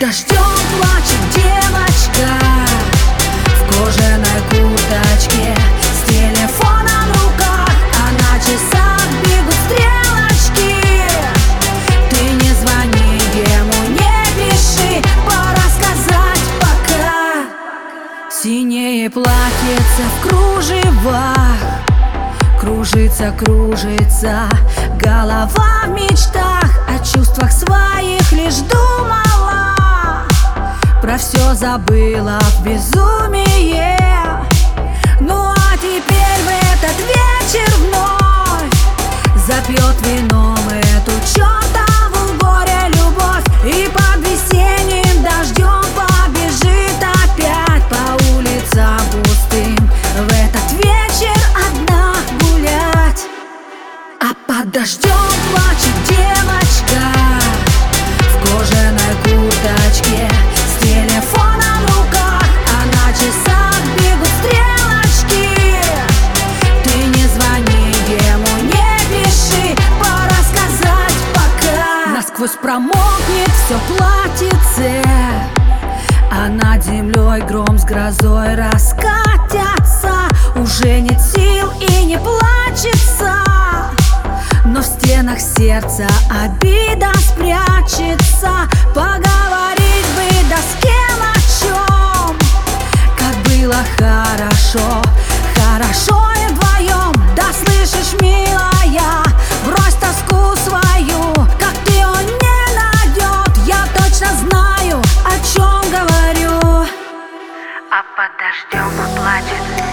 дождем плачет девочка в кожаной курточке, с телефоном в руках, а на часах бегут стрелочки. Ты не звони ему, не пиши, пора сказать пока. Синее платьице в кружевах, кружится, кружится голова в мечтах, о чувствах своих лишь думала, про все забыла в безумие. Ну а теперь в этот вечер вновь запьет вином эту чертову горе любовь, и под весенним дождем побежит опять по улицам пустым в этот вечер одна гулять. А под дождем плачет девочка в кожаной курточке, с телефоном в руках, а на часах бегут стрелочки. Ты не звони ему, не пиши, пора сказать пока. Насквозь промокнет все платьице, а над землей гром с грозой раскатятся. Уже нет сил и не плачется, но в стенах сердца обида спрячется. Поговорить бы да с кем о чем, как было хорошо, хорошо и вдвоем. Да слышишь, милая, брось тоску свою, как ты он не найдет, я точно знаю, о чем говорю. А под дождем плачет